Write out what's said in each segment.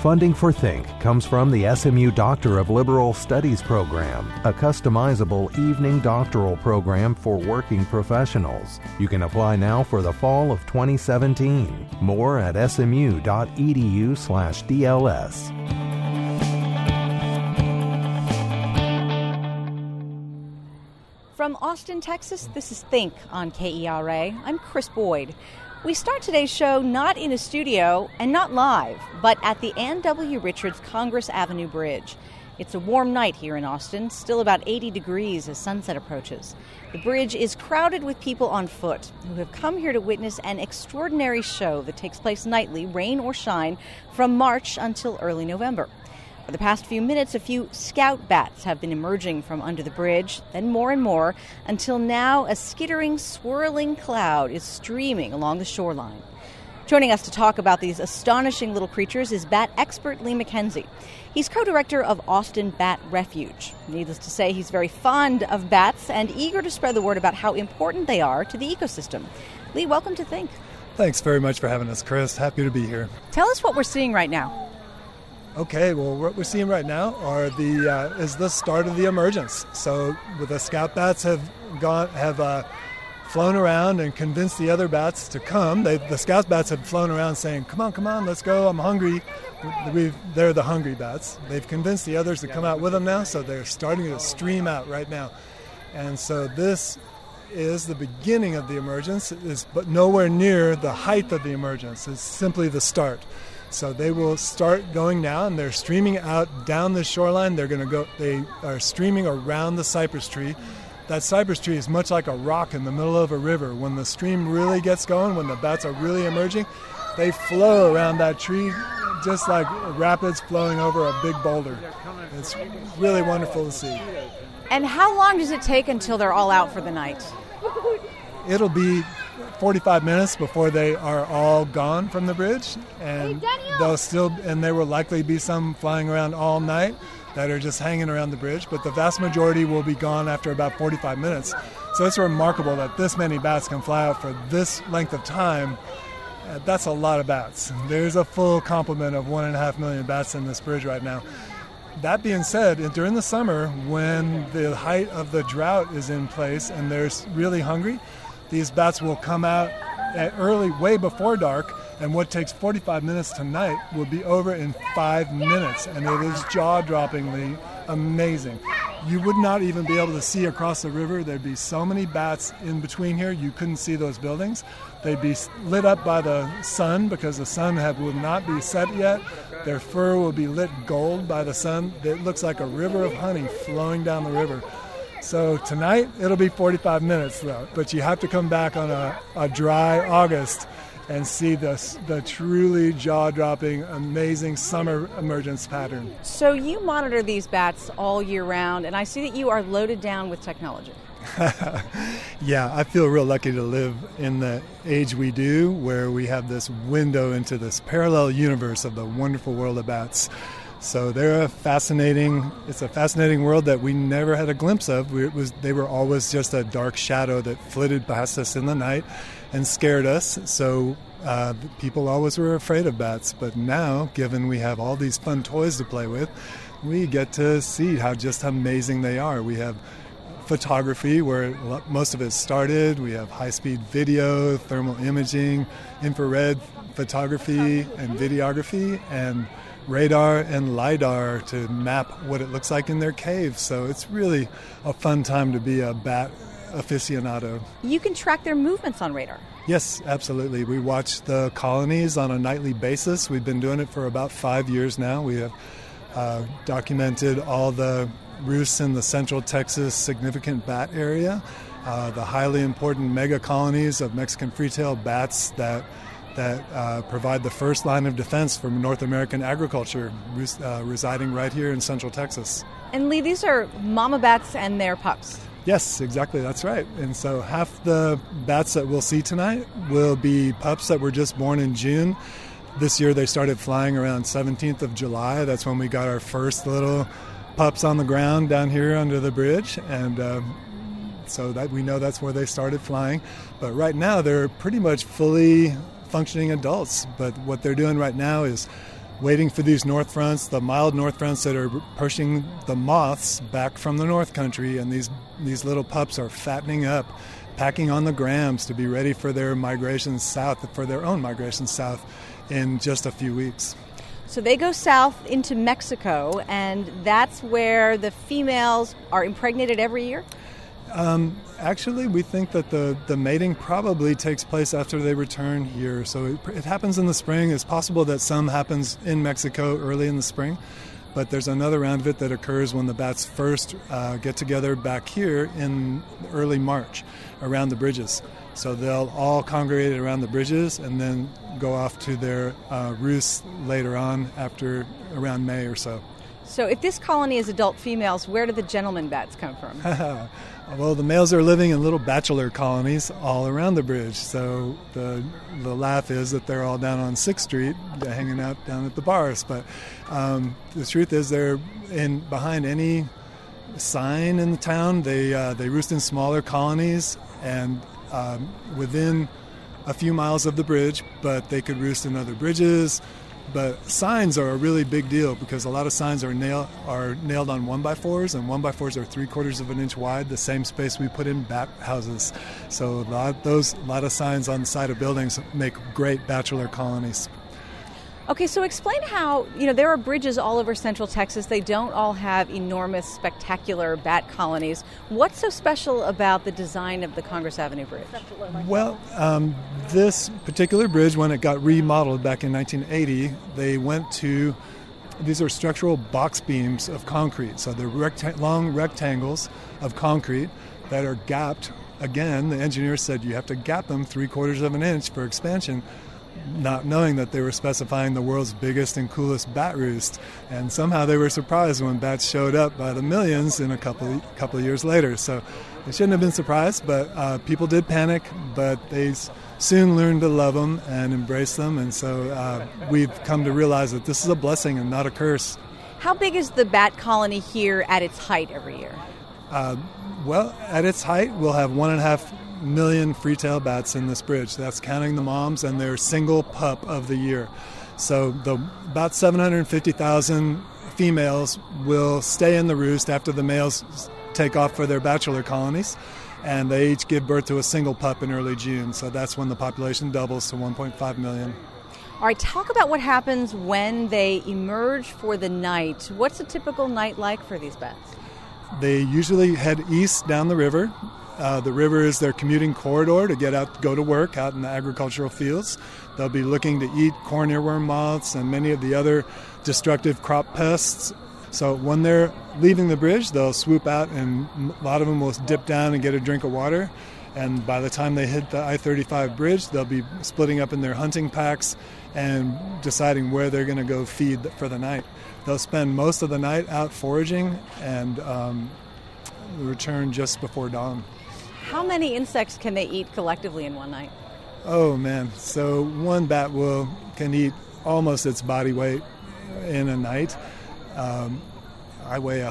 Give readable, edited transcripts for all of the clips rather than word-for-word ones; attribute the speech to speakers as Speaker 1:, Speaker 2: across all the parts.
Speaker 1: Funding for Think comes from the SMU Doctor of Liberal Studies program, a customizable evening doctoral program for working professionals. You can apply now for the fall of 2017. More at smu.edu/DLS.
Speaker 2: From Austin, Texas, this is Think on KERA. I'm Chris Boyd. We start today's show not in a studio and not live, but at the Ann W. Richards Congress Avenue Bridge. It's a warm night here in Austin, still about 80 degrees as sunset approaches. The bridge is crowded with people on foot who have come here to witness an extraordinary show that takes place nightly, rain or shine, from March until early November. For the past few minutes, a few scout bats have been emerging from under the bridge, then more and more, until now a skittering, swirling cloud is streaming along the shoreline. Joining us to talk about these astonishing little creatures is bat expert Lee McKenzie. He's co-director of Austin Bat Refuge. Needless to say, he's very fond of bats and eager to spread the word about how important they are to the ecosystem. Lee, welcome to Think.
Speaker 3: Thanks very much for having us, Chris. Happy to be here.
Speaker 2: Tell us what we're seeing right now.
Speaker 3: Okay, well, what we're seeing right now is the start of the emergence. So, the scout bats have flown around and convinced the other bats to come. The scout bats have flown around saying, "Come on, let's go. I'm hungry." They're the hungry bats. They've convinced the others to come out with them now, so they're starting to stream out right now. And so this is the beginning of the emergence, but nowhere near the height of the emergence. It's simply the start. So they will start going now, and they're streaming out down the shoreline. They are streaming around the cypress tree. That cypress tree is much like a rock in the middle of a river. When the stream really gets going, when the bats are really emerging, they flow around that tree just like rapids flowing over a big boulder. It's really wonderful to see.
Speaker 2: And how long does it take until they're all out for the night?
Speaker 3: It'll be 45 minutes before they are all gone from the bridge, and there will likely be some flying around all night that are just hanging around the bridge, but the vast majority will be gone after about 45 minutes. So it's remarkable that this many bats can fly out for this length of time. That's a lot of bats. There's a full complement of 1.5 million bats in this bridge right now. That being said, during the summer, when the height of the drought is in place and they're really hungry, these bats will come out way before dark, and what takes 45 minutes tonight will be over in 5 minutes, and it is jaw-droppingly amazing. You would not even be able to see across the river. There'd be so many bats in between here, you couldn't see those buildings. They'd be lit up by the sun because the sun would not be set yet. Their fur will be lit gold by the sun. It looks like a river of honey flowing down the river. So tonight, it'll be 45 minutes, though. But you have to come back on a dry August and see the truly jaw-dropping, amazing summer emergence pattern.
Speaker 2: So you monitor these bats all year round, and I see that you are loaded down with technology.
Speaker 3: Yeah, I feel real lucky to live in the age we do, where we have this window into this parallel universe of the wonderful world of bats. So it's a fascinating world that we never had a glimpse of. They were always just a dark shadow that flitted past us in the night and scared us. So people always were afraid of bats. But now, given we have all these fun toys to play with, we get to see how just amazing they are. We have photography, where most of it started. We have high-speed video, thermal imaging, infrared photography and videography, and radar and LiDAR to map what it looks like in their caves. So it's really a fun time to be a bat aficionado.
Speaker 2: You can track their movements on radar.
Speaker 3: Yes, absolutely. We watch the colonies on a nightly basis. We've been doing it for about 5 years now. We have documented all the roosts in the central Texas significant bat area, the highly important mega colonies of Mexican free-tailed bats that provide the first line of defense for North American agriculture, residing right here in central Texas.
Speaker 2: And Lee, these are mama bats and their pups.
Speaker 3: Yes, exactly, that's right. And so half the bats that we'll see tonight will be pups that were just born in June. This year they started flying around 17th of July. That's when we got our first little pups on the ground down here under the bridge. And so that we know that's where they started flying. But right now they're pretty much fully functioning adults. But what they're doing right now is waiting for these north fronts, the mild north fronts that are pushing the moths back from the north country, and these little pups are fattening up, packing on the grams to be ready for their migration south, for their own migration south in just a few weeks.
Speaker 2: So they go south into Mexico, and that's where the females are impregnated every year?
Speaker 3: Actually, we think that the mating probably takes place after they return here. So it happens in the spring. It's possible that some happens in Mexico early in the spring, but there's another round of it that occurs when the bats first get together back here in early March around the bridges. So they'll all congregate around the bridges and then go off to their roosts later on after around May or so.
Speaker 2: So if this colony is adult females, where do the gentleman bats come from?
Speaker 3: Well, the males are living in little bachelor colonies all around the bridge. So the laugh is that they're all down on 6th Street hanging out down at the bars. But the truth is they're behind any sign in the town. They roost in smaller colonies and within a few miles of the bridge, but they could roost in other bridges. But signs are a really big deal because a lot of signs are nailed on 1x4s, and 1x4s are 3/4 of an inch wide, the same space we put in bat houses. So a lot of signs on the side of buildings make great bachelor colonies.
Speaker 2: Okay, so explain how, there are bridges all over Central Texas. They don't all have enormous, spectacular bat colonies. What's so special about the design of the Congress Avenue Bridge?
Speaker 3: Well, this particular bridge, when it got remodeled back in 1980, they went to, these are structural box beams of concrete. So they're long rectangles of concrete that are gapped. Again, the engineer said you have to gap them 3/4 of an inch for expansion, not knowing that they were specifying the world's biggest and coolest bat roost. And somehow they were surprised when bats showed up by the millions in a couple of years later. So they shouldn't have been surprised, but people did panic, but they soon learned to love them and embrace them. And so we've come to realize that this is a blessing and not a curse.
Speaker 2: How big is the bat colony here at its height every year?
Speaker 3: Well, at its height, we'll have 1.5 million free-tail bats in this bridge. That's counting the moms and their single pup of the year. So about 750,000 females will stay in the roost after the males take off for their bachelor colonies, and they each give birth to a single pup in early June. So that's when the population doubles to 1.5 million.
Speaker 2: All right, talk about what happens when they emerge for the night. What's a typical night like for these bats?
Speaker 3: They usually head east down the river. The river is their commuting corridor to go to work out in the agricultural fields. They'll be looking to eat corn earworm moths and many of the other destructive crop pests. So when they're leaving the bridge, they'll swoop out, and a lot of them will dip down and get a drink of water. And by the time they hit the I-35 bridge, they'll be splitting up in their hunting packs and deciding where they're going to go feed for the night. They'll spend most of the night out foraging and return just before dawn.
Speaker 2: How many insects can they eat collectively in one night?
Speaker 3: Oh, man. So one bat can eat almost its body weight in a night. I weigh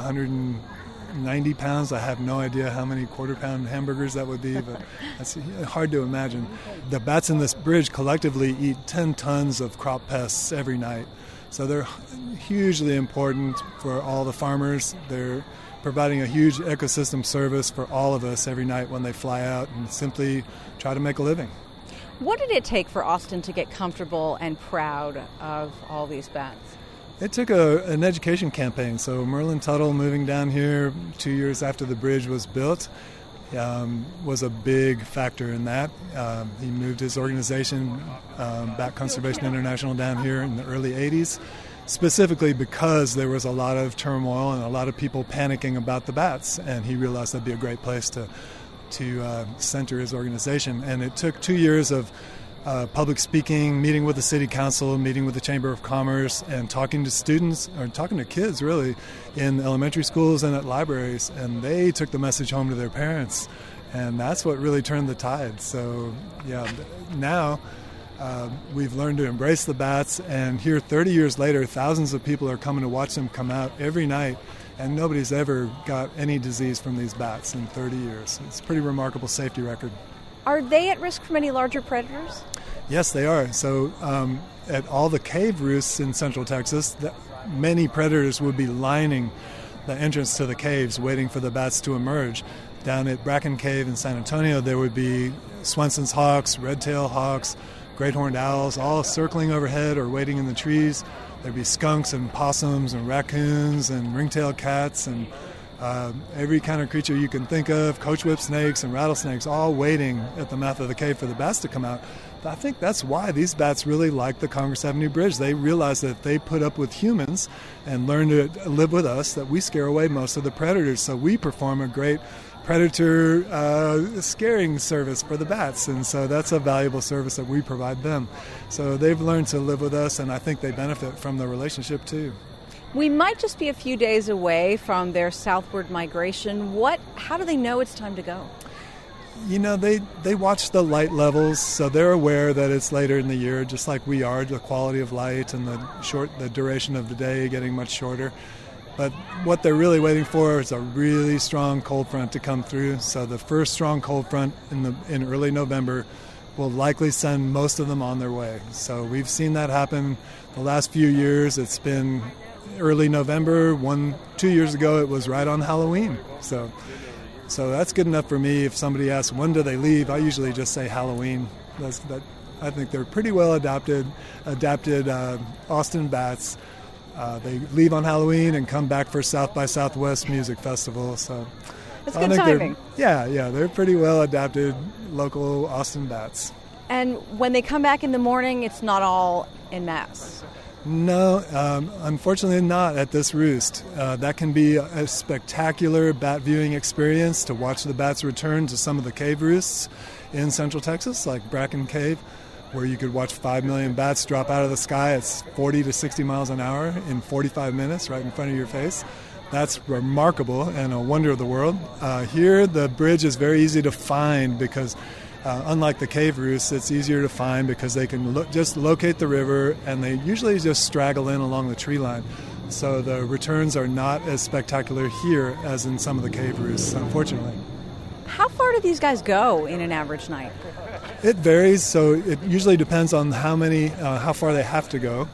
Speaker 3: 190 pounds. I have no idea how many quarter-pound hamburgers that would be, but that's hard to imagine. The bats in this bridge collectively eat 10 tons of crop pests every night. So they're hugely important for all the farmers. They're providing a huge ecosystem service for all of us every night when they fly out and simply try to make a living.
Speaker 2: What did it take for Austin to get comfortable and proud of all these bats?
Speaker 3: It took an education campaign. So Merlin Tuttle moving down here 2 years after the bridge was built was a big factor in that. He moved his organization, Bat Conservation International, down here in the early 80s. Specifically because there was a lot of turmoil and a lot of people panicking about the bats, and he realized that'd be a great place to center his organization. And it took 2 years of public speaking, meeting with the city council, meeting with the Chamber of Commerce, and talking to students, or talking to kids really, in elementary schools and at libraries, and they took the message home to their parents, and that's what really turned the tide. So yeah, now we've learned to embrace the bats, and here 30 years later, thousands of people are coming to watch them come out every night, and nobody's ever got any disease from these bats in 30 years. It's a pretty remarkable safety record.
Speaker 2: Are they at risk from any larger predators?
Speaker 3: Yes, they are. So at all the cave roosts in central Texas, many predators would be lining the entrance to the caves waiting for the bats to emerge. Down at Bracken Cave in San Antonio, there would be Swenson's hawks, red-tailed hawks, great horned owls, all circling overhead or waiting in the trees. There'd be skunks and possums and raccoons and ring-tailed cats and every kind of creature you can think of, coach-whip snakes and rattlesnakes, all waiting at the mouth of the cave for the bats to come out. I think that's why these bats really like the Congress Avenue Bridge. They realize that if they put up with humans and learn to live with us, that we scare away most of the predators. So we perform a great predator scaring service for the bats, and so that's a valuable service that we provide them. So they've learned to live with us, and I think they benefit from the relationship too.
Speaker 2: We might just be a few days away from their southward migration. How do they know it's time to go?
Speaker 3: You know, they watch the light levels, so they're aware that it's later in the year, just like we are, the quality of light and the duration of the day getting much shorter. But what they're really waiting for is a really strong cold front to come through. So the first strong cold front in early November will likely send most of them on their way. So we've seen that happen the last few years. It's been early November. 2 years ago, it was right on Halloween. So that's good enough for me. If somebody asks, when do they leave, I usually just say Halloween. I think they're pretty well adapted Austin bats. They leave on Halloween and come back for South by Southwest Music Festival. So
Speaker 2: that's good timing.
Speaker 3: They're pretty well adapted local Austin bats.
Speaker 2: And when they come back in the morning, it's not all en masse.
Speaker 3: No, unfortunately not at this roost. That can be a spectacular bat viewing experience to watch the bats return to some of the cave roosts in central Texas, like Bracken Cave, where you could watch 5 million bats drop out of the sky at 40 to 60 miles an hour in 45 minutes right in front of your face. That's remarkable and a wonder of the world. Here, the bridge is very easy to find because unlike the cave roosts, it's easier to find because they can just locate the river, and they usually just straggle in along the tree line. So the returns are not as spectacular here as in some of the cave roosts, unfortunately.
Speaker 2: How far do these guys go in an average night?
Speaker 3: It varies, so it usually depends on how far they have to go.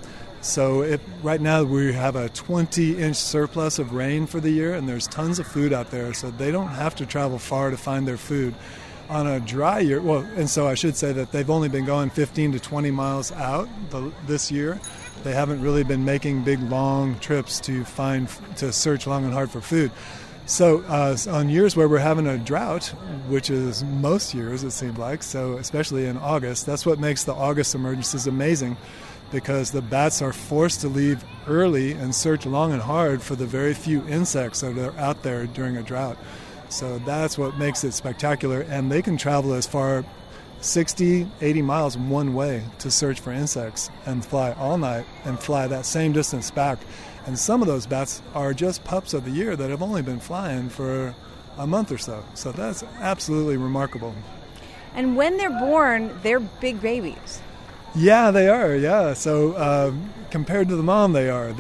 Speaker 3: So right now we have a 20-inch surplus of rain for the year, and there's tons of food out there, so they don't have to travel far to find their food. On a dry year, and so I should say that they've only been going 15 to 20 miles out this year. They haven't really been making big, long trips to search long and hard for food. So on years where we're having a drought, which is most years it seems like, so especially in August, that's what makes the August emergencies amazing, because the bats are forced to leave early and search long and hard for the very few insects that are out there during a drought. So that's what makes it spectacular, and they can travel as far 60, 80 miles one way to search for insects and fly all night and fly that same distance back. And some of those bats are just pups of the year that have only been flying for a month or so. So that's absolutely remarkable.
Speaker 2: And when they're born, they're big babies.
Speaker 3: Yeah, they are, yeah. So compared to the mom, they are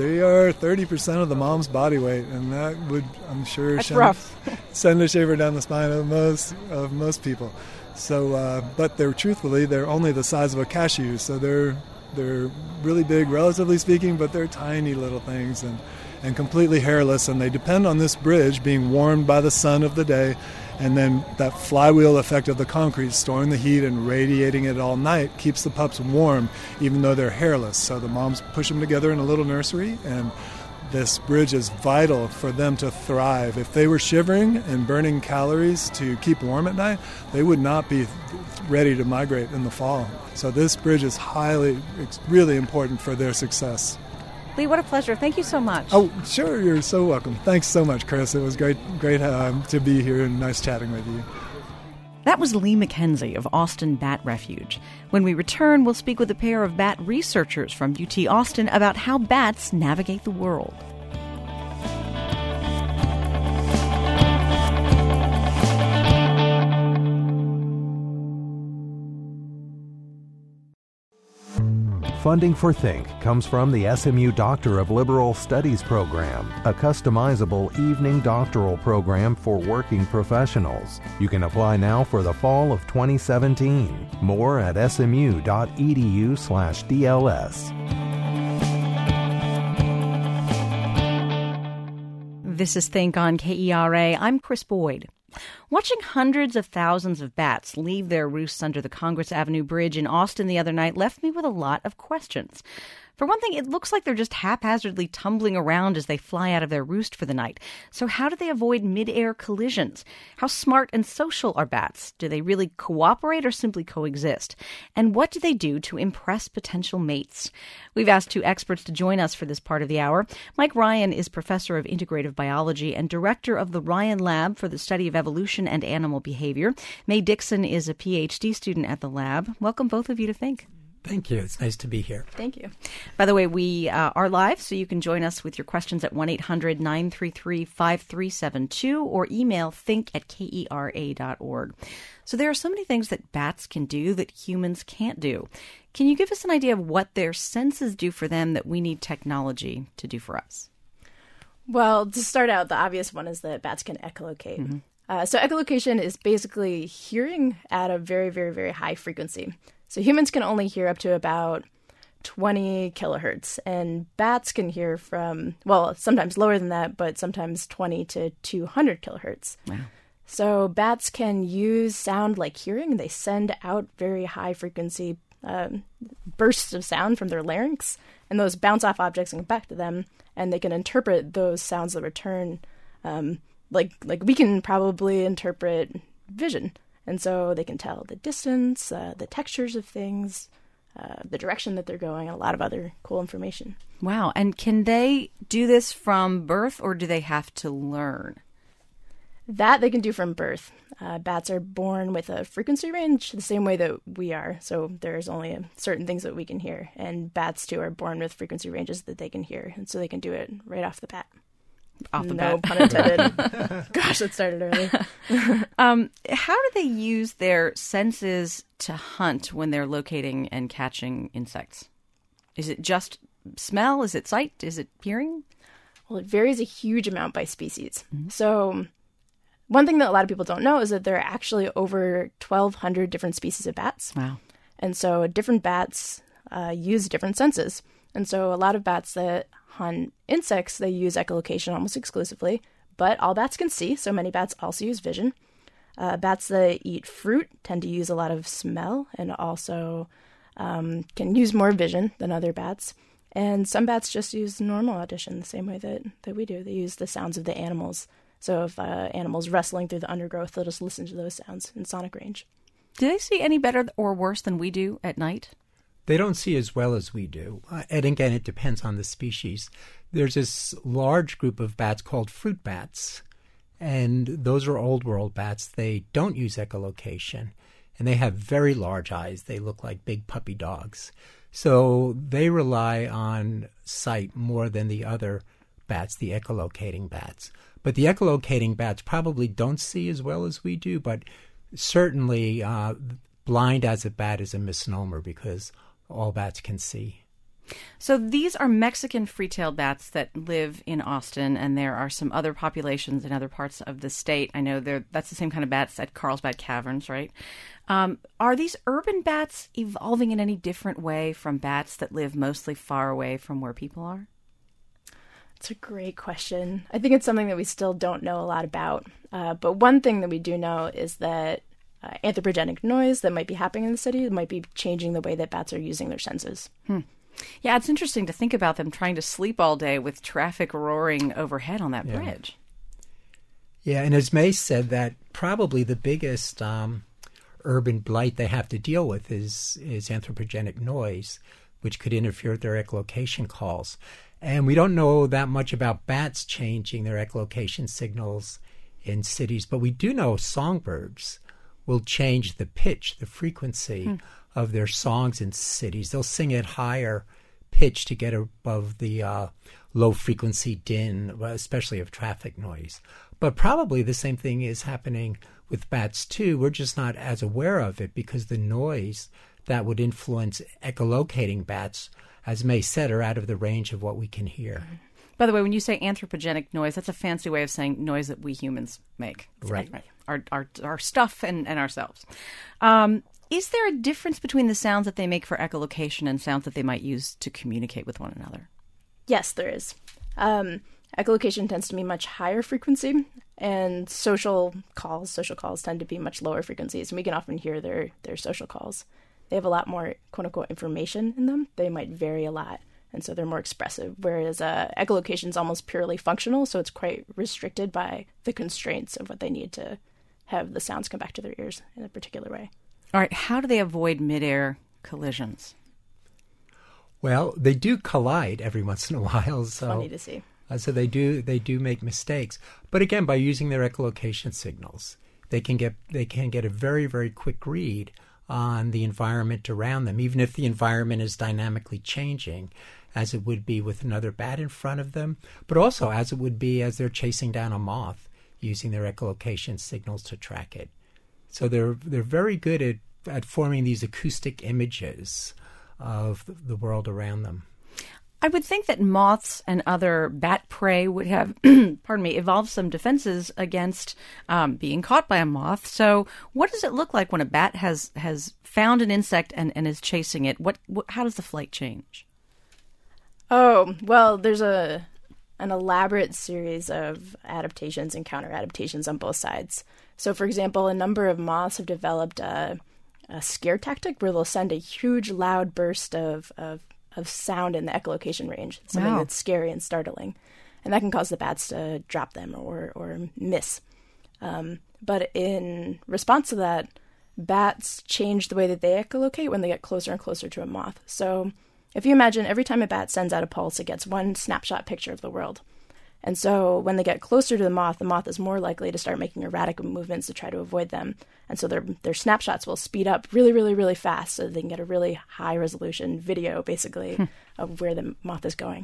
Speaker 3: 30% of the mom's body weight, and that would, I'm sure, send a shiver down the spine of most people. So, but they're only the size of a cashew, so they're really big, relatively speaking, but they're tiny little things and completely hairless, and they depend on this bridge being warmed by the sun of the day, and then that flywheel effect of the concrete storing the heat and radiating it all night keeps the pups warm, even though they're hairless. So the moms push them together in a little nursery, and this bridge is vital for them to thrive. If they were shivering and burning calories to keep warm at night, they would not be ready to migrate in the fall. So this bridge is it's really important for their success.
Speaker 2: Lee, what a pleasure. Thank you so much.
Speaker 3: Oh, sure. You're so welcome. Thanks so much, Chris. It was great to be here and nice chatting with you.
Speaker 2: That was Lee McKenzie of Austin Bat Refuge. When we return, we'll speak with a pair of bat researchers from UT Austin about how bats navigate the world.
Speaker 1: Funding for Think comes from the SMU Doctor of Liberal Studies program, a customizable evening doctoral program for working professionals. You can apply now for the fall of 2017. More at smu.edu/DLS.
Speaker 2: This is Think on KERA. I'm Chris Boyd. Watching hundreds of thousands of bats leave their roosts under the Congress Avenue Bridge in Austin the other night left me with a lot of questions. For one thing, it looks like they're just haphazardly tumbling around as they fly out of their roost for the night. So how do they avoid mid-air collisions? How smart and social are bats? Do they really cooperate or simply coexist? And what do they do to impress potential mates? We've asked two experts to join us for this part of the hour. Mike Ryan is professor of integrative biology and director of the Ryan Lab for the study of evolution and animal behavior. Mae Dixon is a PhD student at the lab. Welcome both of you to Think.
Speaker 4: Thank you. It's nice to be here.
Speaker 2: Thank you. By the way, we are live, so you can join us with your questions at 1-800-933-5372 or email think@kera.org. So there are so many things that bats can do that humans can't do. Can you give us an idea of what their senses do for them that we need technology to do for us?
Speaker 5: Well, to start out, the obvious one is that bats can echolocate. Mm-hmm. So echolocation is basically hearing at a very, very, very high frequency. So humans can only hear up to about 20 kilohertz, and bats can hear from, well, sometimes lower than that, but sometimes 20 to 200 kilohertz. Wow. So bats can use sound like hearing. They send out very high frequency bursts of sound from their larynx, and those bounce off objects and come back to them, and they can interpret those sounds that return like we can probably interpret vision. And so they can tell the distance, the textures of things, the direction that they're going, and a lot of other cool information.
Speaker 2: Wow. And can they do this from birth, or do they have to learn?
Speaker 5: That they can do from birth. Bats are born with a frequency range the same way that we are. So there's only certain things that we can hear. And bats, too, are born with frequency ranges that they can hear. And so they can do it right off the bat.
Speaker 2: Off the
Speaker 5: no
Speaker 2: bat.
Speaker 5: Pun intended. Gosh, that started early.
Speaker 2: How do they use their senses to hunt when they're locating and catching insects? Is it just smell? Is it sight? Is it hearing?
Speaker 5: Well, it varies a huge amount by species. Mm-hmm. So one thing that a lot of people don't know is that there are actually over 1,200 different species of bats.
Speaker 2: Wow.
Speaker 5: And so different bats use different senses. And so a lot of bats that hunt insects, they use echolocation almost exclusively, but all bats can see, so many bats also use vision. Bats that eat fruit tend to use a lot of smell and also can use more vision than other bats. And some bats just use normal audition the same way that we do. They use the sounds of the animals. So if animals rustling through the undergrowth, they'll just listen to those sounds in sonic range.
Speaker 2: Do they see any better or worse than we do at night?
Speaker 4: They don't see as well as we do. And again, it depends on the species. There's this large group of bats called fruit bats, and those are old world bats. They don't use echolocation, and they have very large eyes. They look like big puppy dogs. So they rely on sight more than the other bats, the echolocating bats. But the echolocating bats probably don't see as well as we do, but certainly blind as a bat is a misnomer because all bats can see.
Speaker 2: So these are Mexican free-tailed bats that live in Austin, and there are some other populations in other parts of the state. I know that's the same kind of bats at Carlsbad Caverns, right? Are these urban bats evolving in any different way from bats that live mostly far away from where people are?
Speaker 5: It's a great question. I think it's something that we still don't know a lot about. But one thing that we do know is that anthropogenic noise that might be happening in the city might be changing the way that bats are using their senses.
Speaker 2: Yeah, it's interesting to think about them trying to sleep all day with traffic roaring overhead on that bridge.
Speaker 4: Yeah, and as Mae said, that probably the biggest urban blight they have to deal with is anthropogenic noise, which could interfere with their echolocation calls. And we don't know that much about bats changing their echolocation signals in cities, but we do know songbirds will change the pitch, the frequency of their songs in cities. They'll sing at higher pitch to get above the low-frequency din, especially of traffic noise. But probably the same thing is happening with bats, too. We're just not as aware of it because the noise that would influence echolocating bats, as May said, are out of the range of what we can hear.
Speaker 2: By the way, when you say anthropogenic noise, that's a fancy way of saying noise that we humans make.
Speaker 4: Right.
Speaker 2: Our stuff and ourselves. Is there a difference between the sounds that they make for echolocation and sounds that they might use to communicate with one another?
Speaker 5: Yes, there is. Echolocation tends to be much higher frequency, and social calls tend to be much lower frequencies, and we can often hear their social calls. They have a lot more quote-unquote information in them. They might vary a lot, and so they're more expressive, whereas echolocation is almost purely functional, so it's quite restricted by the constraints of what they need to have the sounds come back to their ears in a particular way.
Speaker 2: All right, how do they avoid midair collisions?
Speaker 4: Well, they do collide every once in a while. So
Speaker 5: funny to see.
Speaker 4: So they do make mistakes. But again, by using their echolocation signals, they can get a very, very quick read on the environment around them, even if the environment is dynamically changing, as it would be with another bat in front of them, but also as it would be as they're chasing down a moth, using their echolocation signals to track it. So they're very good at forming these acoustic images of the world around them.
Speaker 2: I would think that moths and other bat prey would have, evolved some defenses against being caught by a moth. So what does it look like when a bat has found an insect and is chasing it? How does the flight change?
Speaker 5: Oh, well, there's an elaborate series of adaptations and counter-adaptations on both sides. So, for example, a number of moths have developed a scare tactic where they'll send a huge, loud burst of sound in the echolocation range, something that's scary and startling. And that can cause the bats to drop them or miss. But in response to that, bats change the way that they echolocate when they get closer and closer to a moth. So if you imagine every time a bat sends out a pulse, it gets one snapshot picture of the world. And so when they get closer to the moth is more likely to start making erratic movements to try to avoid them. And so their snapshots will speed up really, really, really fast so they can get a really high-resolution video, basically, of where the moth is going.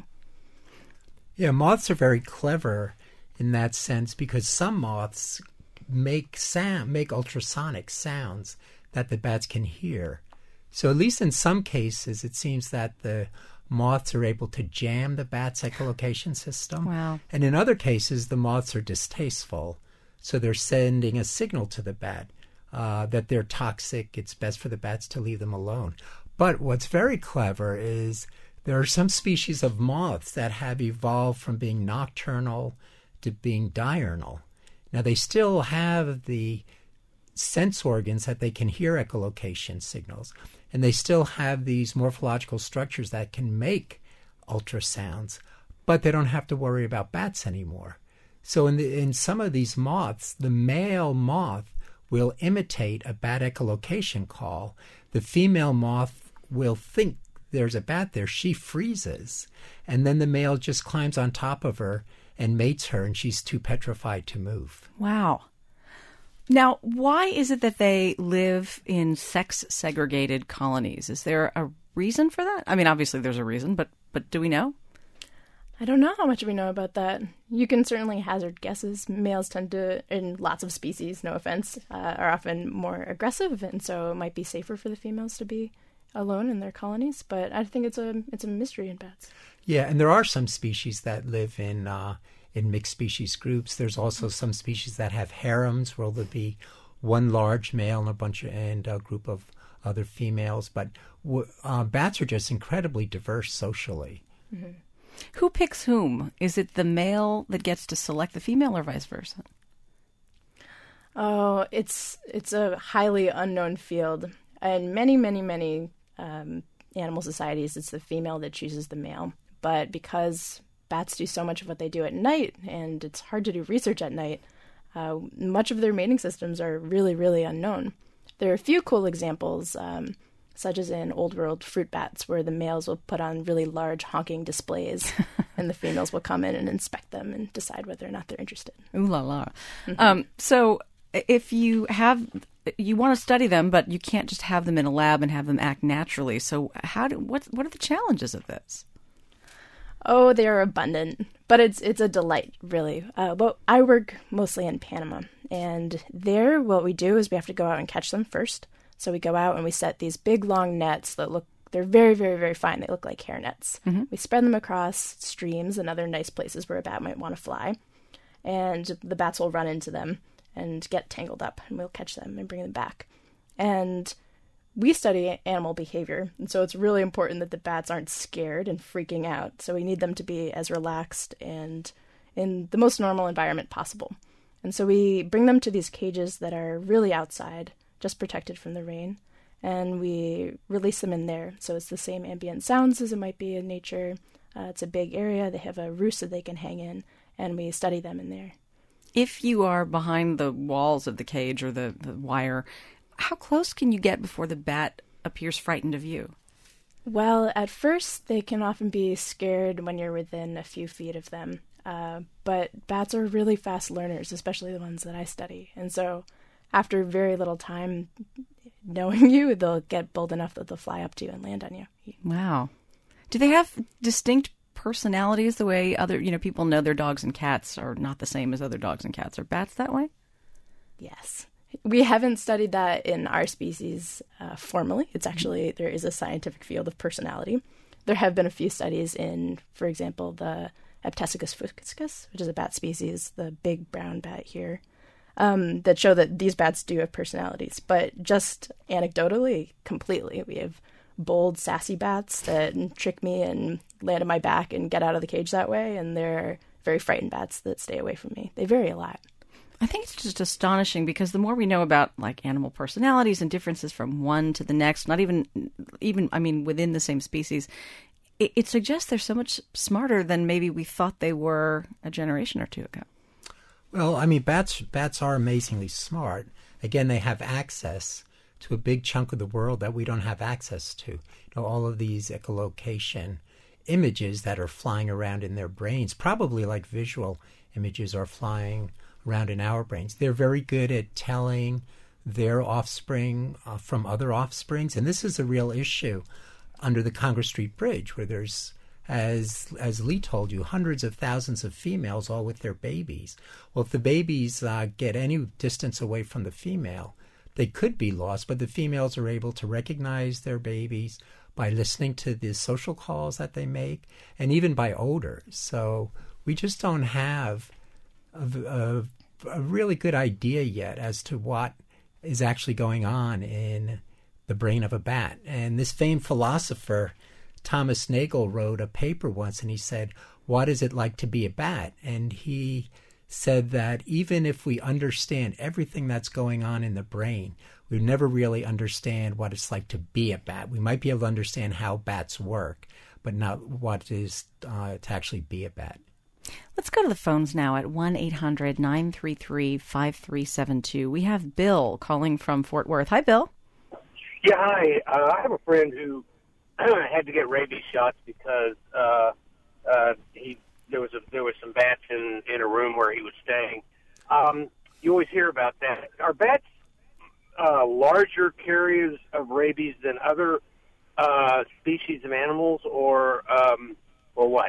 Speaker 4: Yeah, moths are very clever in that sense because some moths make ultrasonic sounds that the bats can hear. So at least in some cases, it seems that the moths are able to jam the bat's echolocation system.
Speaker 2: Wow.
Speaker 4: And in other cases, the moths are distasteful. So they're sending a signal to the bat that they're toxic. It's best for the bats to leave them alone. But what's very clever is there are some species of moths that have evolved from being nocturnal to being diurnal. Now, they still have the sense organs that they can hear echolocation signals, and they still have these morphological structures that can make ultrasounds, but they don't have to worry about bats anymore. So in some of these moths, the male moth will imitate a bat echolocation call. The female moth will think there's a bat there. She freezes, and then the male just climbs on top of her and mates her, and she's too petrified to move.
Speaker 2: Wow. Now, why is it that they live in sex-segregated colonies? Is there a reason for that? I mean, obviously there's a reason, but do we know?
Speaker 5: I don't know how much we know about that. You can certainly hazard guesses. Males tend to, in lots of species, no offense, are often more aggressive, and so it might be safer for the females to be alone in their colonies. But I think it's a mystery in bats. Yeah,
Speaker 4: and there are some species that live in mixed species groups. There's also some species that have harems where there'll be one large male and a group of other females. But bats are just incredibly diverse socially.
Speaker 2: Mm-hmm. Who picks whom? Is it the male that gets to select the female or vice versa?
Speaker 5: Oh, it's a highly unknown field. In many, many, many animal societies, it's the female that chooses the male. But because bats do so much of what they do at night, and it's hard to do research at night, much of their mating systems are really, really unknown. There are a few cool examples, such as in Old World fruit bats, where the males will put on really large honking displays, and the females will come in and inspect them and decide whether or not they're interested.
Speaker 2: Ooh la la. Mm-hmm. So if you want to study them, but you can't just have them in a lab and have them act naturally. So what are the challenges of this?
Speaker 5: Oh, they are abundant, but it's a delight, really. But I work mostly in Panama, and there what we do is we have to go out and catch them first. So we go out and we set these big, long nets that they're very, very, very fine. They look like hair nets. Mm-hmm. We spread them across streams and other nice places where a bat might want to fly. And the bats will run into them and get tangled up, and we'll catch them and bring them back. And we study animal behavior, and so it's really important that the bats aren't scared and freaking out. So we need them to be as relaxed and in the most normal environment possible. And so we bring them to these cages that are really outside, just protected from the rain, and we release them in there. So it's the same ambient sounds as it might be in nature. It's a big area. They have a roost that they can hang in, and we study them in there.
Speaker 2: If you are behind the walls of the cage or the wire, how close can you get before the bat appears frightened of you?
Speaker 5: Well, at first, they can often be scared when you're within a few feet of them. But bats are really fast learners, especially the ones that I study. And so after very little time knowing you, they'll get bold enough that they'll fly up to you and land on you.
Speaker 2: Wow. Do they have distinct personalities the way other, people know their dogs and cats are not the same as other dogs and cats? Are bats that way?
Speaker 5: Yes. We haven't studied that in our species formally. It's actually, there is a scientific field of personality. There have been a few studies in, for example, the Aptesicus fuscus, which is a bat species, the big brown bat here, that show that these bats do have personalities. But just anecdotally, completely, we have bold, sassy bats that trick me and land on my back and get out of the cage that way, and they're very frightened bats that stay away from me. They vary a lot.
Speaker 2: I think it's just astonishing because the more we know about animal personalities and differences from one to the next, not even within the same species, it suggests they're so much smarter than maybe we thought they were a generation or two ago.
Speaker 4: Well, bats are amazingly smart. Again, they have access to a big chunk of the world that we don't have access to. All of these echolocation images that are flying around in their brains, probably like visual images are flying around in our brains. They're very good at telling their offspring from other offsprings, and this is a real issue under the Congress Street Bridge, where there's, as Lee told you, hundreds of thousands of females, all with their babies. Well, if the babies get any distance away from the female, they could be lost, but the females are able to recognize their babies by listening to the social calls that they make, and even by odor. So we just don't have a really good idea yet as to what is actually going on in the brain of a bat. And this famed philosopher, Thomas Nagel, wrote a paper once, and he said, what is it like to be a bat? And he said that even if we understand everything that's going on in the brain, we never really understand what it's like to be a bat. We might be able to understand how bats work, but not what it is to actually be a bat.
Speaker 2: Let's go to the phones now at 1-800-933-5372. We have Bill calling from Fort Worth. Hi, Bill.
Speaker 6: Yeah, hi. I have a friend who had to get rabies shots because there was some bats in a room where he was staying. You always hear about that. Are bats larger carriers of rabies than other species of animals, or what?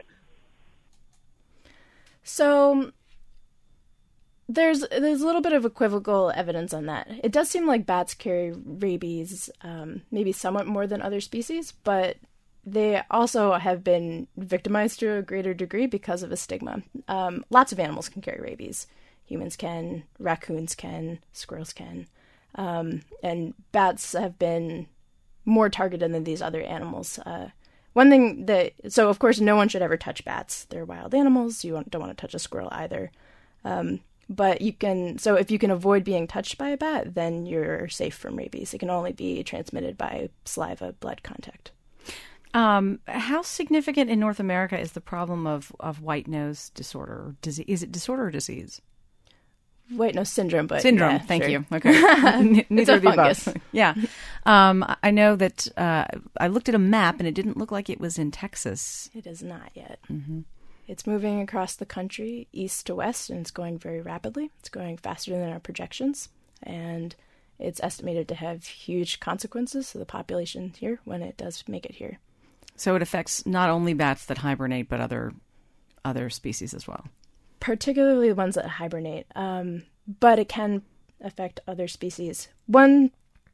Speaker 5: So there's a little bit of equivocal evidence on that. It does seem like bats carry rabies maybe somewhat more than other species, but they also have been victimized to a greater degree because of a stigma. Lots of animals can carry rabies. Humans can, raccoons can, squirrels can. And bats have been more targeted than these other animals. One thing so of course no one should ever touch bats. They're wild animals. You don't want to touch a squirrel either. But if you can avoid being touched by a bat, then you're safe from rabies. It can only be transmitted by saliva, blood contact.
Speaker 2: How significant in North America is the problem of white nose disorder? Is it disorder or disease?
Speaker 5: White nose syndrome, but
Speaker 2: syndrome.
Speaker 5: Yeah,
Speaker 2: thank
Speaker 5: sure.
Speaker 2: you. Okay,
Speaker 5: It's a fungus.
Speaker 2: Yeah, I know that I looked at a map and it didn't look like it was in Texas.
Speaker 5: It is not yet.
Speaker 2: Mm-hmm.
Speaker 5: It's moving across the country, east to west, and it's going very rapidly. It's going faster than our projections, and it's estimated to have huge consequences to the population here when it does make it here.
Speaker 2: So it affects not only bats that hibernate, but other species as well.
Speaker 5: Particularly the ones that hibernate, but it can affect other species. One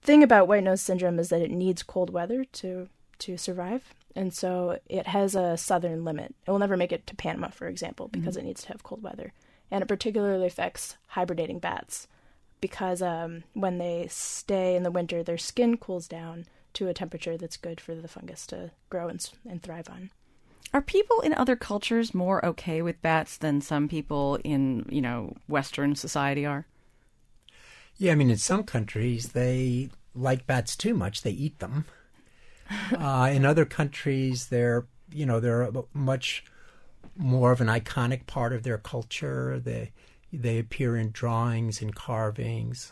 Speaker 5: thing about white nose syndrome is that it needs cold weather to survive. And so it has a southern limit. It will never make it to Panama, for example, because it needs to have cold weather. And it particularly affects hibernating bats because when they stay in the winter, their skin cools down to a temperature that's good for the fungus to grow and thrive on.
Speaker 2: Are people in other cultures more okay with bats than some people in, Western society are?
Speaker 4: Yeah, I mean, in some countries, they like bats too much. They eat them. In other countries, they're much more of an iconic part of their culture. They appear in drawings and carvings.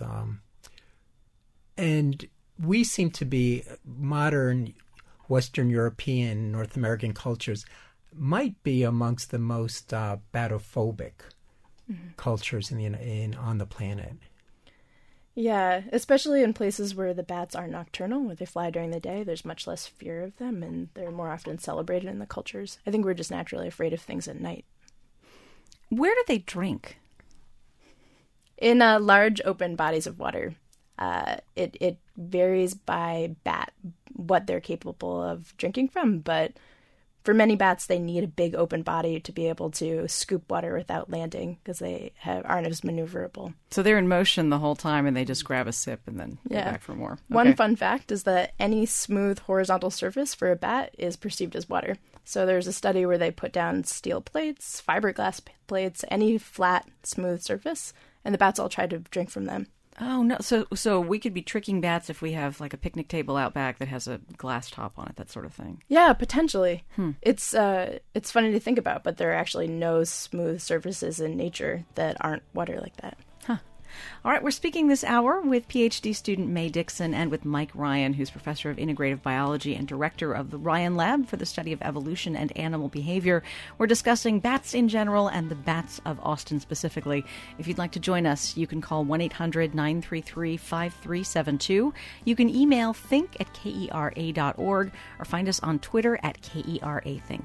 Speaker 4: And we seem to be modern Western European, North American cultures might be amongst the most batophobic cultures on the planet.
Speaker 5: Yeah, especially in places where the bats are nocturnal, where they fly during the day. There's much less fear of them, and they're more often celebrated in the cultures. I think we're just naturally afraid of things at night.
Speaker 2: Where do they drink?
Speaker 5: In large open bodies of water. It varies by bat what they're capable of drinking from, but for many bats, they need a big open body to be able to scoop water without landing because they aren't as maneuverable.
Speaker 2: So they're in motion the whole time and they just grab a sip and then go back for more. Okay.
Speaker 5: One fun fact is that any smooth horizontal surface for a bat is perceived as water. So there's a study where they put down steel plates, fiberglass plates, any flat, smooth surface, and the bats all try to drink from them.
Speaker 2: Oh, no. So we could be tricking bats if we have like a picnic table out back that has a glass top on it, that sort of thing.
Speaker 5: Yeah, potentially. It's funny to think about, but there are actually no smooth surfaces in nature that aren't water like that.
Speaker 2: Huh. All right, we're speaking this hour with PhD student Mae Dixon and with Mike Ryan, who's professor of integrative biology and director of the Ryan Lab for the study of evolution and animal behavior. We're discussing bats in general and the bats of Austin specifically. If you'd like to join us, you can call 1-800-933-5372. You can email think@kera.org or find us on Twitter @KERAthink.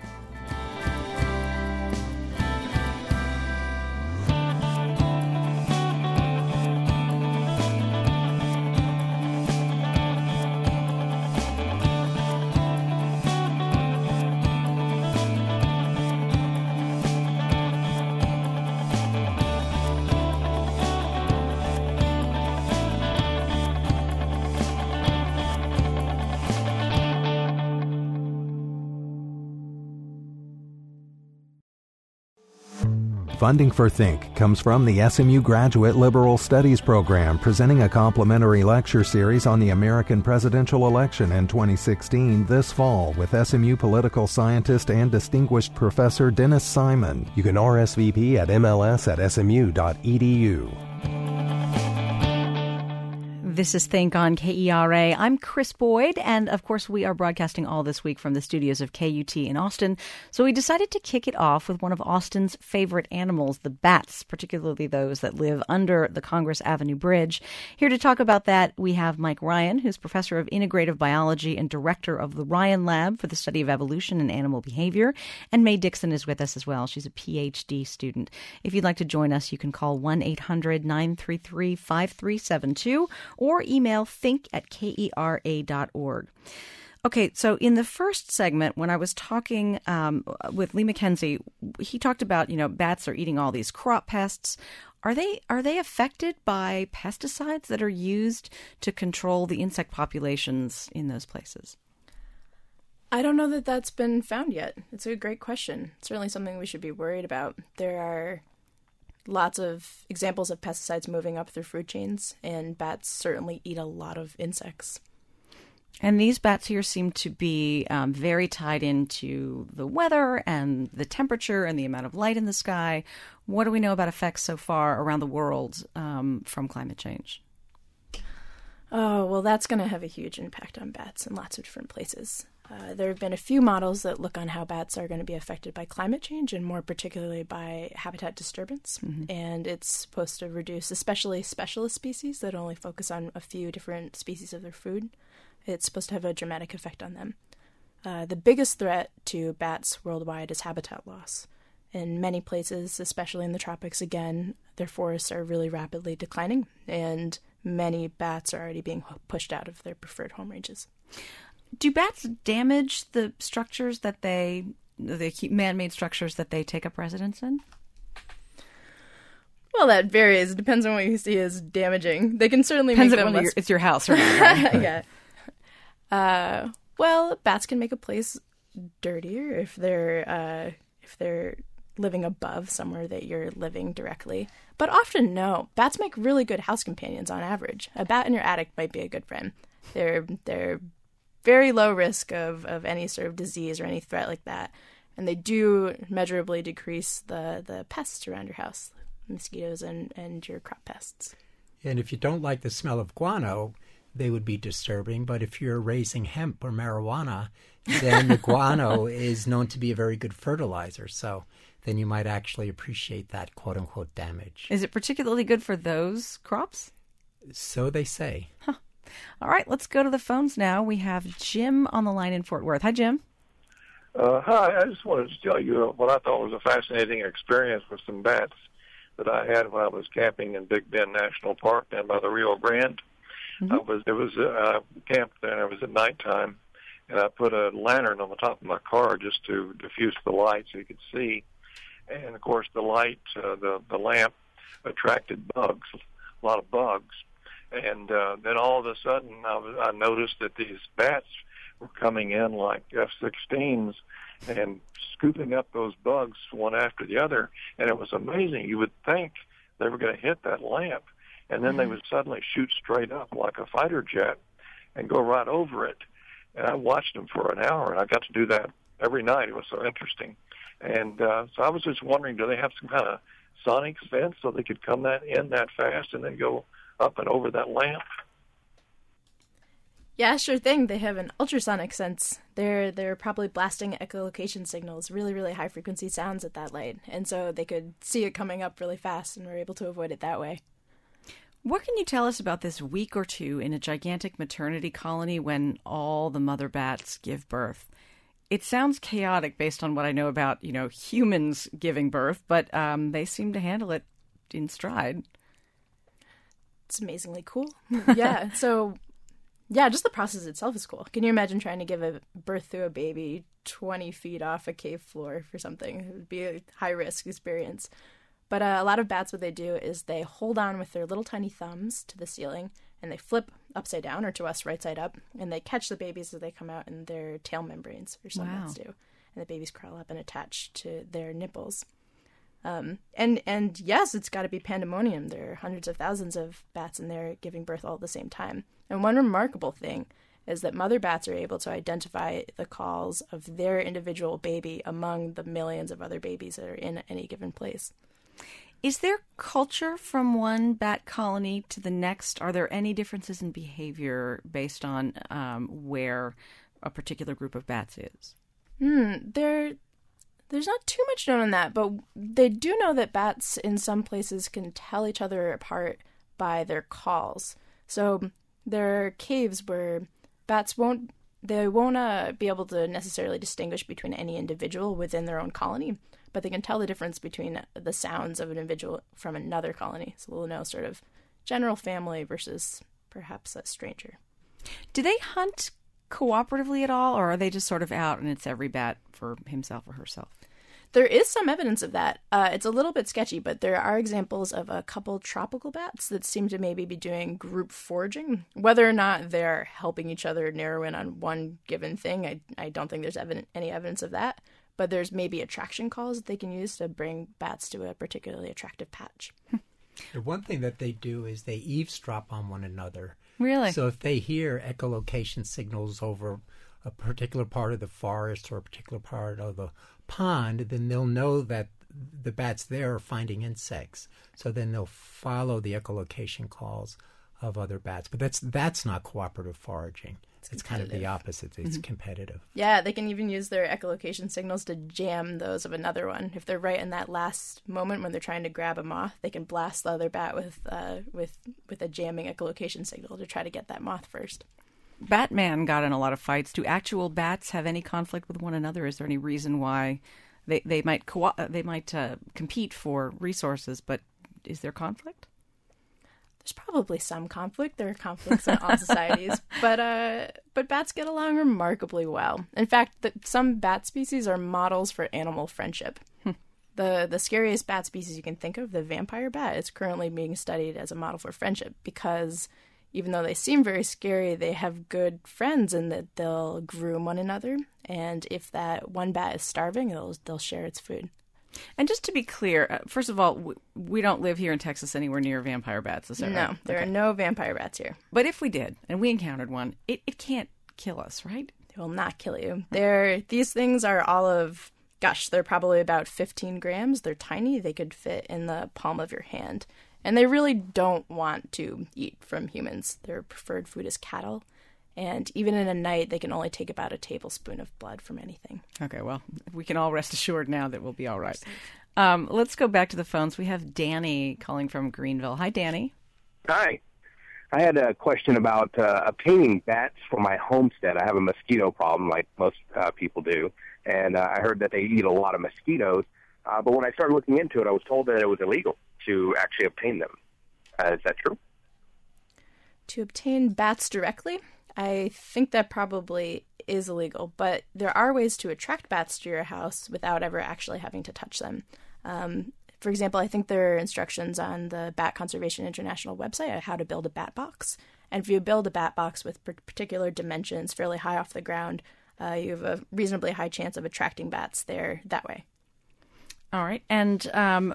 Speaker 1: Funding for Think comes from the SMU Graduate Liberal Studies Program, presenting a complimentary lecture series on the American presidential election in 2016 this fall with SMU political scientist and distinguished professor Dennis Simon. You can RSVP at mls@smu.edu.
Speaker 2: This is Think on KERA. I'm Chris Boyd, and of course we are broadcasting all this week from the studios of KUT in Austin. So we decided to kick it off with one of Austin's favorite animals, the bats, particularly those that live under the Congress Avenue Bridge. Here to talk about that, we have Mike Ryan, who's professor of integrative biology and director of the Ryan Lab for the study of evolution and animal behavior. And Mae Dixon is with us as well. She's a PhD student. If you'd like to join us, you can call 1-800-933-5372 or email think@kera.org. Okay, so in the first segment, when I was talking with Lee McKenzie, he talked about, bats are eating all these crop pests. Are they affected by pesticides that are used to control the insect populations in those places?
Speaker 5: I don't know that that's been found yet. It's a great question. It's certainly something we should be worried about. There are lots of examples of pesticides moving up through food chains, and bats certainly eat a lot of insects.
Speaker 2: And these bats here seem to be very tied into the weather and the temperature and the amount of light in the sky. What do we know about effects so far around the world from climate change?
Speaker 5: Oh, well, that's going to have a huge impact on bats in lots of different places. There have been a few models that look on how bats are going to be affected by climate change and more particularly by habitat disturbance. Mm-hmm. And it's supposed to reduce especially specialist species that only focus on a few different species of their food. It's supposed to have a dramatic effect on them. The biggest threat to bats worldwide is habitat loss. In many places, especially in the tropics, again, their forests are really rapidly declining, and many bats are already being pushed out of their preferred home ranges.
Speaker 2: Do bats damage the structures that the man-made structures that they take up residence in?
Speaker 5: Well, that varies. It depends on what you see as damaging. They can certainly make them less...
Speaker 2: It's your house, right?
Speaker 5: Yeah. Well, bats can make a place dirtier if they're living above somewhere that you're living directly. But often, no. Bats make really good house companions on average. A bat in your attic might be a good friend. They're very low risk of any sort of disease or any threat like that. And they do measurably decrease the pests around your house, mosquitoes and your crop pests.
Speaker 4: And if you don't like the smell of guano, they would be disturbing. But if you're raising hemp or marijuana, then the guano is known to be a very good fertilizer. So then you might actually appreciate that quote-unquote damage.
Speaker 2: Is it particularly good for those crops?
Speaker 4: So they say.
Speaker 2: Huh. All right, let's go to the phones now. We have Jim on the line in Fort Worth. Hi, Jim.
Speaker 7: Hi, I just wanted to tell you what I thought was a fascinating experience with some bats that I had when I was camping in Big Bend National Park down by the Rio Grande.
Speaker 2: Mm-hmm.
Speaker 7: There was a camp there, and it was at nighttime, and I put a lantern on the top of my car just to diffuse the light so you could see. And, of course, the light, the lamp attracted bugs, a lot of bugs. And then all of a sudden I noticed that these bats were coming in like F-16s and scooping up those bugs one after the other. And it was amazing. You would think they were going to hit that lamp, and then they would suddenly shoot straight up like a fighter jet and go right over it. And I watched them for an hour, and I got to do that every night. It was so interesting. And so I was just wondering, do they have some kind of sonic sense so they could come in that fast and then go up and over that lamp?
Speaker 5: Yeah, sure thing. They have an ultrasonic sense. They're probably blasting echolocation signals, really, really high frequency sounds at that light. And so they could see it coming up really fast and were able to avoid it that way.
Speaker 2: What can you tell us about this week or two in a gigantic maternity colony when all the mother bats give birth? It sounds chaotic based on what I know about, humans giving birth, but they seem to handle it in stride.
Speaker 5: It's amazingly cool. Yeah. So, just the process itself is cool. Can you imagine trying to give a birth to a baby 20 feet off a cave floor for something? It would be a high-risk experience. But a lot of bats, what they do is they hold on with their little tiny thumbs to the ceiling, and they flip upside down, or to us, right side up, and they catch the babies as they come out in their tail membranes, or some bats do. And the babies crawl up and attach to their nipples. And yes, it's got to be pandemonium. There are hundreds of thousands of bats in there giving birth all at the same time. And one remarkable thing is that mother bats are able to identify the calls of their individual baby among the millions of other babies that are in any given place.
Speaker 2: Is there culture from one bat colony to the next? Are there any differences in behavior based on where a particular group of bats is?
Speaker 5: There's not too much known on that, but they do know that bats in some places can tell each other apart by their calls. So there are caves where bats won't be able to necessarily distinguish between any individual within their own colony, but they can tell the difference between the sounds of an individual from another colony. So they'll know sort of general family versus perhaps a stranger.
Speaker 2: Do they hunt cooperatively at all, or are they just sort of out and it's every bat for himself or herself?
Speaker 5: There is some evidence of that. It's a little bit sketchy, but there are examples of a couple tropical bats that seem to maybe be doing group foraging. Whether or not they're helping each other narrow in on one given thing, I don't think there's any evidence of that. But there's maybe attraction calls that they can use to bring bats to a particularly attractive patch.
Speaker 4: The one thing that they do is they eavesdrop on one another.
Speaker 2: Really?
Speaker 4: So if they hear echolocation signals over a particular part of the forest or a particular part of the pond, then they'll know that the bats there are finding insects. So then they'll follow the echolocation calls of other bats. But that's not cooperative foraging. It's kind of the opposite. It's competitive.
Speaker 5: Yeah, they can even use their echolocation signals to jam those of another one. If they're right in that last moment when they're trying to grab a moth, they can blast the other bat with a jamming echolocation signal to try to get that moth first.
Speaker 2: Batman got in a lot of fights. Do actual bats have any conflict with one another? Is there any reason why they might compete for resources, but is there conflict?
Speaker 5: There's probably some conflict. There are conflicts in all societies, but bats get along remarkably well. In fact, some bat species are models for animal friendship. The scariest bat species you can think of, the vampire bat, is currently being studied as a model for friendship because even though they seem very scary, they have good friends in that they'll groom one another. And if that one bat is starving, they'll share its food.
Speaker 2: And just to be clear, first of all, we don't live here in Texas anywhere near vampire bats, is that right?
Speaker 5: No, there are no vampire bats here.
Speaker 2: But if we did, and we encountered one, it can't kill us, right?
Speaker 5: They will not kill you. These things are all of... Gosh, they're probably about 15 grams. They're tiny. They could fit in the palm of your hand. And they really don't want to eat from humans. Their preferred food is cattle. And even in a night, they can only take about a tablespoon of blood from anything.
Speaker 2: Okay, well, we can all rest assured now that we'll be all right. Let's go back to the phones. We have Danny calling from Greenville. Hi, Danny.
Speaker 8: Hi. I had a question about obtaining bats for my homestead. I have a mosquito problem like most people do. And I heard that they eat a lot of mosquitoes. But when I started looking into it, I was told that it was illegal to actually obtain them. Is that true?
Speaker 5: To obtain bats directly, I think that probably is illegal. But there are ways to attract bats to your house without ever actually having to touch them. For example, I think there are instructions on the Bat Conservation International website on how to build a bat box. And if you build a bat box with particular dimensions fairly high off the ground, you have a reasonably high chance of attracting bats there that way.
Speaker 2: All right. And how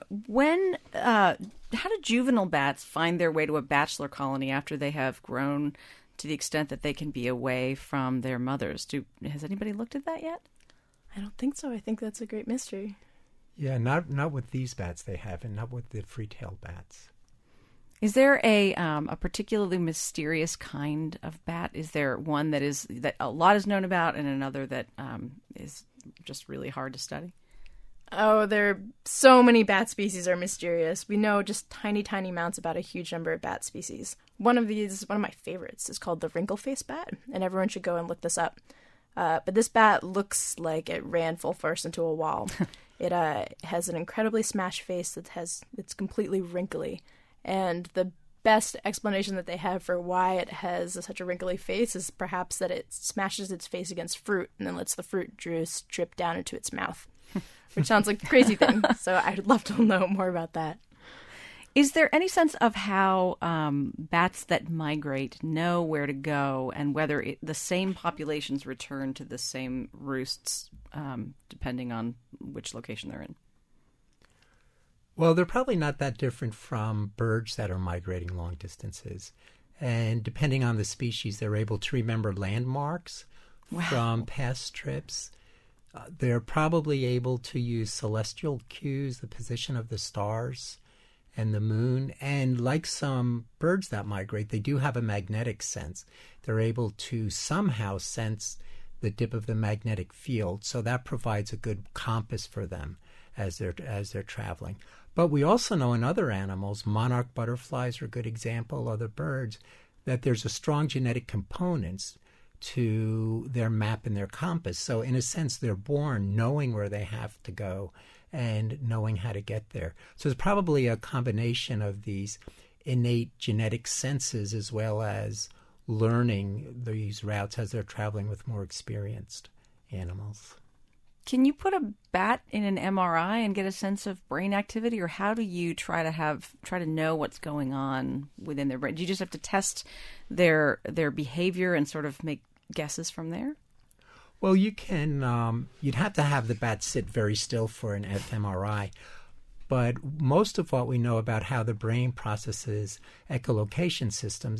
Speaker 2: do juvenile bats find their way to a bachelor colony after they have grown to the extent that they can be away from their mothers? Has anybody looked at that yet?
Speaker 5: I don't think so. I think that's a great mystery.
Speaker 4: Yeah, not with these bats they haven't, not with the free-tailed bats.
Speaker 2: Is there a particularly mysterious kind of bat? Is there one that a lot is known about, and another that is just really hard to study?
Speaker 5: Oh, there are so many bat species are mysterious. We know just tiny, tiny amounts about a huge number of bat species. One of my favorites, is called the wrinkle-faced bat, and everyone should go and look this up. But this bat looks like it ran full force into a wall. It has an incredibly smashed face it's completely wrinkly. And the best explanation that they have for why it has such a wrinkly face is perhaps that it smashes its face against fruit and then lets the fruit juice drip down into its mouth, which sounds like a crazy thing. So I'd love to know more about that.
Speaker 2: Is there any sense of how bats that migrate know where to go and whether the same populations return to the same roosts depending on which location they're in?
Speaker 4: Well, they're probably not that different from birds that are migrating long distances. And depending on the species, they're able to remember landmarks from past trips. They're probably able to use celestial cues, the position of the stars and the moon. And like some birds that migrate, they do have a magnetic sense. They're able to somehow sense the dip of the magnetic field. So that provides a good compass for them as they're traveling. But we also know in other animals, monarch butterflies are a good example, other birds, that there's a strong genetic components to their map and their compass. So in a sense, they're born knowing where they have to go and knowing how to get there. So it's probably a combination of these innate genetic senses as well as learning these routes as they're traveling with more experienced animals.
Speaker 2: Can you put a bat in an MRI and get a sense of brain activity, or how do you try to know what's going on within their brain? Do you just have to test their behavior and sort of make guesses from there?
Speaker 4: Well, you can. You'd have to have the bat sit very still for an fMRI. But most of what we know about how the brain processes echolocation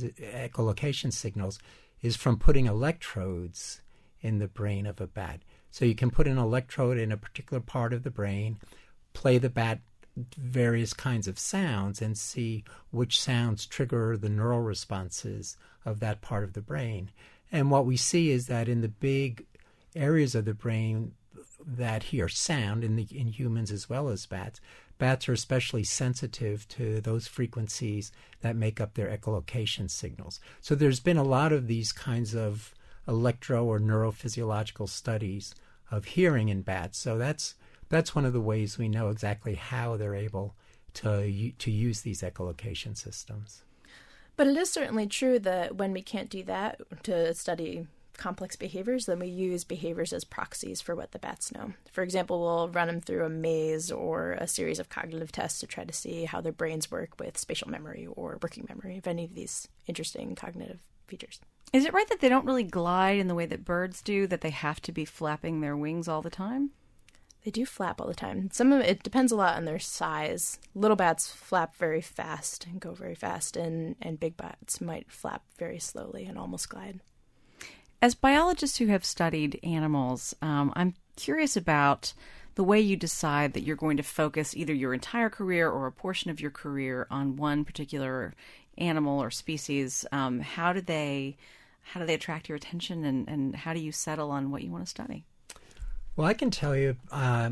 Speaker 4: signals, is from putting electrodes in the brain of a bat. So you can put an electrode in a particular part of the brain, play the bat various kinds of sounds, and see which sounds trigger the neural responses of that part of the brain. And what we see is that in the big areas of the brain that hear sound, in humans as well as bats are especially sensitive to those frequencies that make up their echolocation signals. So there's been a lot of these kinds of electro or neurophysiological studies of hearing in bats. So that's one of the ways we know exactly how they're able to use these echolocation systems.
Speaker 5: But it is certainly true that when we can't do that to study complex behaviors, then we use behaviors as proxies for what the bats know. For example, we'll run them through a maze or a series of cognitive tests to try to see how their brains work with spatial memory or working memory of any of these interesting cognitive features.
Speaker 2: Is it right that they don't really glide in the way that birds do, that they have to be flapping their wings all the time?
Speaker 5: They do flap all the time. Some of it depends a lot on their size. Little bats flap very fast and go very fast, and big bats might flap very slowly and almost glide.
Speaker 2: As biologists who have studied animals, I'm curious about the way you decide that you're going to focus either your entire career or a portion of your career on one particular animal or species. How do they attract your attention, and how do you settle on what you want to study?
Speaker 4: Well, I can tell you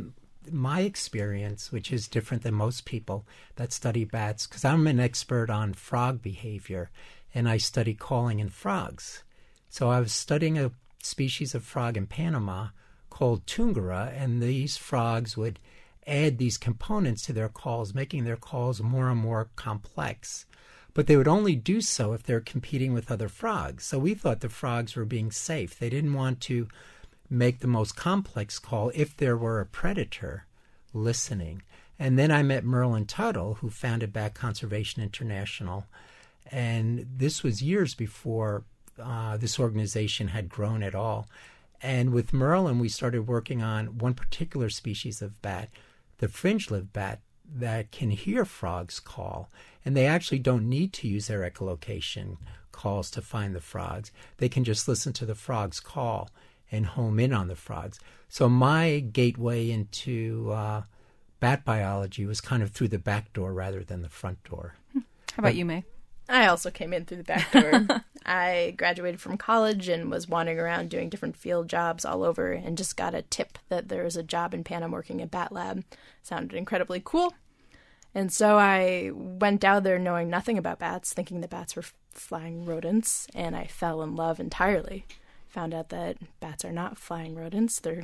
Speaker 4: my experience, which is different than most people that study bats, because I'm an expert on frog behavior, and I study calling in frogs. So I was studying a species of frog in Panama called Tungara, and these frogs would add these components to their calls, making their calls more and more complex. But they would only do so if they're competing with other frogs. So we thought the frogs were being safe. They didn't want to make the most complex call if there were a predator listening. And then I met Merlin Tuttle, who founded Bat Conservation International. And this was years before this organization had grown at all. And with Merlin, we started working on one particular species of bat, the fringe-lipped bat, that can hear frogs call. And they actually don't need to use their echolocation calls to find the frogs. They can just listen to the frogs call and home in on the frogs. So my gateway into bat biology was kind of through the back door rather than the front door.
Speaker 2: How about you, May?
Speaker 5: I also came in through the back door. I graduated from college and was wandering around doing different field jobs all over, and just got a tip that there was a job in Panama working at Bat Lab. Sounded incredibly cool. And so I went down there knowing nothing about bats, thinking the bats were flying rodents, and I fell in love entirely. Found out that bats are not flying rodents. They're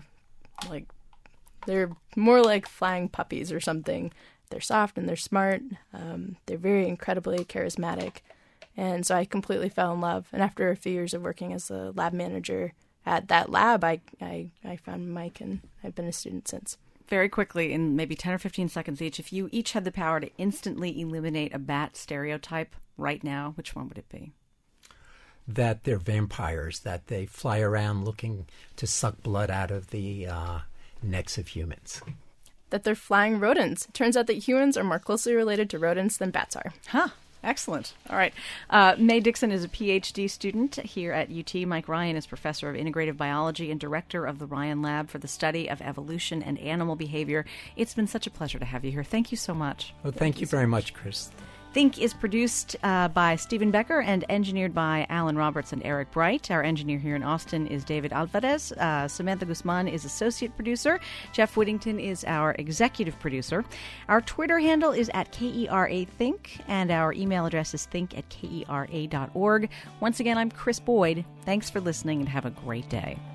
Speaker 5: more like flying puppies or something. They're soft and they're smart. They're very incredibly charismatic. And so I completely fell in love. And after a few years of working as a lab manager at that lab, I found Mike, and I've been a student since.
Speaker 2: Very quickly, in maybe 10 or 15 seconds each, if you each had the power to instantly eliminate a bat stereotype right now, which one would it be?
Speaker 4: That they're vampires, that they fly around looking to suck blood out of the necks of humans.
Speaker 5: That they're flying rodents. It turns out that humans are more closely related to rodents than bats are.
Speaker 2: Huh. Excellent. All right. May Dixon is a PhD student here at UT. Mike Ryan is professor of integrative biology and director of the Ryan Lab for the study of evolution and animal behavior. It's been such a pleasure to have you here. Thank you so much.
Speaker 4: Well, thank you very much, Chris.
Speaker 2: Think is produced by Stephen Becker and engineered by Alan Roberts and Eric Bright. Our engineer here in Austin is David Alvarez. Samantha Guzman is associate producer. Jeff Whittington is our executive producer. Our Twitter handle is @KERAthink, and our email address is think@kera.org. Once again, I'm Chris Boyd. Thanks for listening, and have a great day.